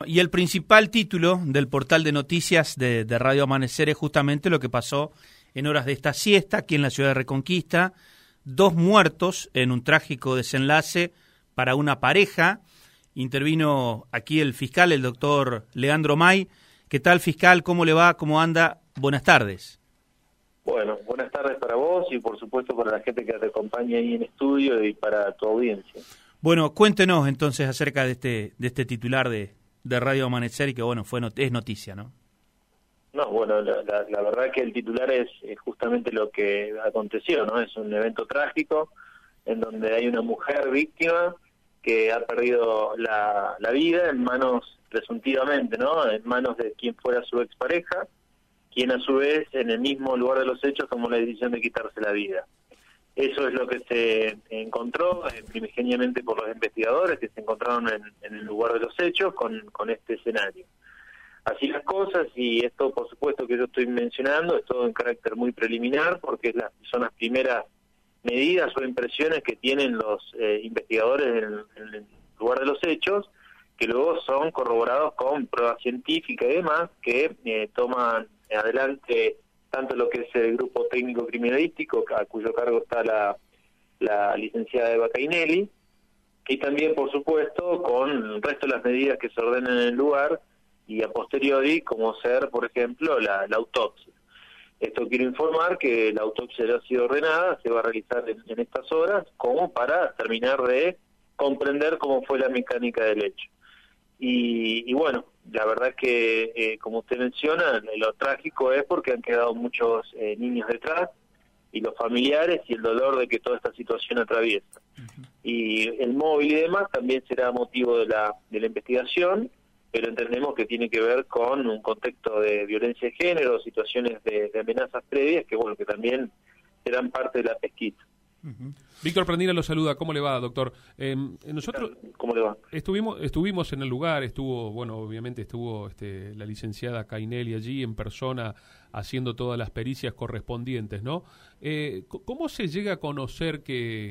y el principal título del portal de noticias de Radio Amanecer es justamente lo que pasó en horas de esta siesta aquí en la ciudad de Reconquista. 2 muertos en un trágico desenlace para una pareja. Intervino aquí el fiscal, el doctor Leandro May. ¿Qué tal, fiscal? ¿Cómo le va? ¿Cómo anda? Buenas tardes. Bueno, buenas tardes para vos y por supuesto para la gente que te acompaña ahí en estudio y para tu audiencia. Bueno, cuéntenos entonces acerca de este titular de Radio Amanecer y que bueno, es noticia, ¿no? No, bueno, la verdad que el titular es justamente lo que aconteció, ¿no? Es un evento trágico en donde hay una mujer víctima que ha perdido la vida en manos, presuntivamente, ¿no? En manos de quien fuera su expareja, quien a su vez en el mismo lugar de los hechos tomó la decisión de quitarse la vida. Eso es lo que se encontró primigeniamente por los investigadores que se encontraron en el lugar de los hechos con este escenario. Así las cosas, y esto por supuesto que yo estoy mencionando, es todo en carácter muy preliminar porque son las primeras medidas o impresiones que tienen los investigadores en el lugar de los hechos, que luego son corroborados con pruebas científicas y demás que toman adelante tanto lo que es el grupo técnico criminalístico, a cuyo cargo está la licenciada Eva Cainelli, y también por supuesto con el resto de las medidas que se ordenan en el lugar y a posteriori, como ser, por ejemplo, la autopsia. Esto quiero informar que la autopsia ya ha sido ordenada, se va a realizar en estas horas, como para terminar de comprender cómo fue la mecánica del hecho. Y bueno, la verdad que, como usted menciona, lo trágico es porque han quedado muchos niños detrás, y los familiares, y el dolor de que toda esta situación atraviesa. Y el móvil y demás también será motivo de la investigación, pero entendemos que tiene que ver con un contexto de violencia de género, situaciones de amenazas previas, que bueno, que también serán parte de la pesquisa. Víctor Prandina lo saluda. ¿Cómo le va, doctor? Nosotros ¿Cómo le va? Estuvimos en el lugar, obviamente estuvo la licenciada Cainelli allí en persona haciendo todas las pericias correspondientes, ¿no? ¿Cómo se llega a conocer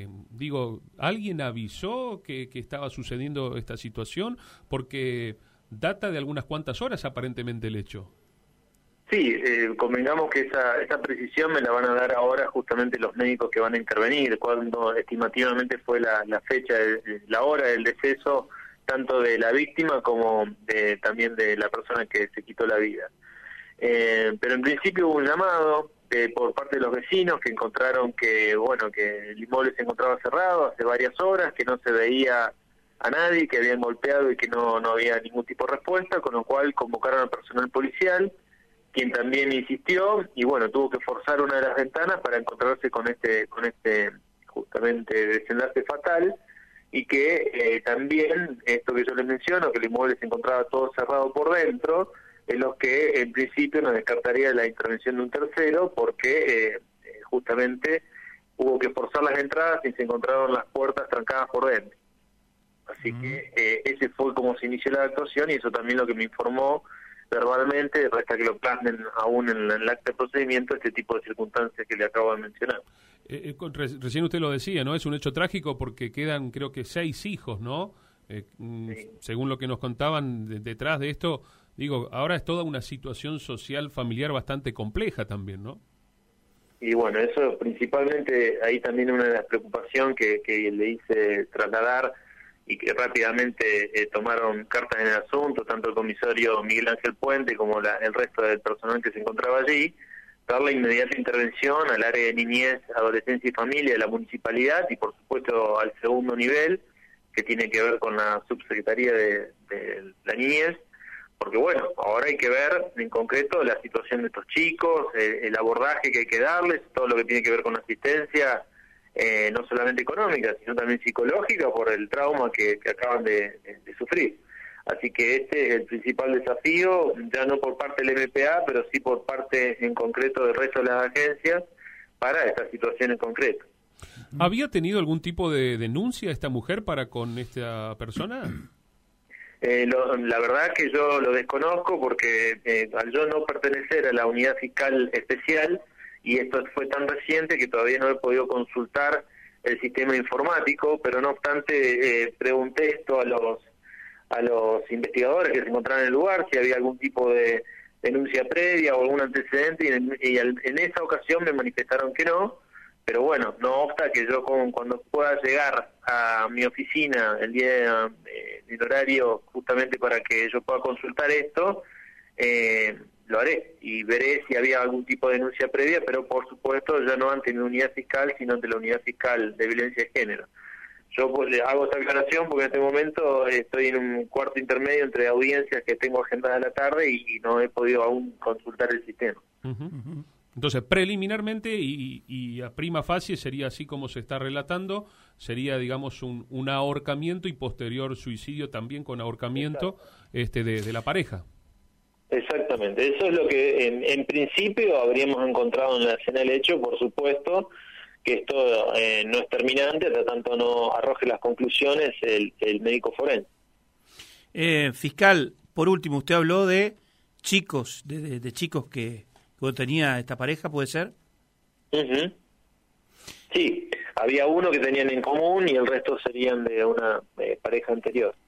alguien avisó que estaba sucediendo esta situación? Porque data de algunas cuantas horas aparentemente el hecho. Sí, convengamos que esa precisión me la van a dar ahora justamente los médicos que van a intervenir, cuando estimativamente fue la fecha, la hora del deceso, tanto de la víctima como también de la persona que se quitó la vida. Pero en principio hubo un llamado por parte de los vecinos que encontraron que el inmueble se encontraba cerrado hace varias horas, que no se veía a nadie, que habían golpeado y que no había ningún tipo de respuesta, con lo cual convocaron al personal policial, quien también insistió y tuvo que forzar una de las ventanas para encontrarse con este justamente desenlace fatal, y que también esto que yo les menciono, que el inmueble se encontraba todo cerrado por dentro, es lo que en principio nos descartaría la intervención de un tercero, porque justamente hubo que forzar las entradas y se encontraron las puertas trancadas por dentro. Así que ese fue como se inició la actuación, y eso también lo que me informó verbalmente, resta que lo plasmen aún en el acta de procedimiento este tipo de circunstancias que le acabo de mencionar. Recién usted lo decía, ¿no? Es un hecho trágico porque quedan, creo que 6 hijos, ¿no? Sí. Según lo que nos contaban detrás de esto, ahora es toda una situación social, familiar bastante compleja también, ¿no? Y bueno, eso principalmente, ahí también una de las preocupaciones que le hice trasladar y que rápidamente tomaron cartas en el asunto, tanto el comisario Miguel Ángel Puente como el resto del personal que se encontraba allí, dar la inmediata intervención al área de niñez, adolescencia y familia de la municipalidad, y por supuesto al segundo nivel, que tiene que ver con la subsecretaría de la niñez, porque ahora hay que ver en concreto la situación de estos chicos, el abordaje que hay que darles, todo lo que tiene que ver con la asistencia, no solamente económica, sino también psicológica, por el trauma que acaban de sufrir. Así que este es el principal desafío, ya no por parte del MPA, pero sí por parte en concreto del resto de las agencias, para esta situación en concreto. ¿Había tenido algún tipo de denuncia esta mujer para con esta persona? La verdad que yo lo desconozco porque al yo no pertenecer a la unidad fiscal especial, y esto fue tan reciente que todavía no he podido consultar el sistema informático, pero no obstante pregunté esto a a los investigadores que se encontraban en el lugar si había algún tipo de denuncia previa o algún antecedente, y en esa ocasión me manifestaron que no, pero bueno, no obsta que yo cuando pueda llegar a mi oficina el día el horario justamente para que yo pueda consultar esto, lo haré y veré si había algún tipo de denuncia previa, pero por supuesto ya no ante mi unidad fiscal, sino ante la unidad fiscal de violencia de género. Yo pues, le hago esta aclaración porque en este momento estoy en un cuarto intermedio entre audiencias que tengo agendadas a la tarde y no he podido aún consultar el sistema. Entonces, preliminarmente y a prima facie sería así como se está relatando, sería, digamos, un ahorcamiento y posterior suicidio también con ahorcamiento de la pareja. Exactamente, eso es lo que en principio habríamos encontrado en la escena del hecho. Por supuesto que esto no es terminante hasta tanto no arroje las conclusiones el médico forense. Fiscal, por último, usted habló de chicos, de chicos que tenía esta pareja, ¿puede ser? Uh-huh. Sí, había uno que tenían en común y el resto serían de una pareja anterior.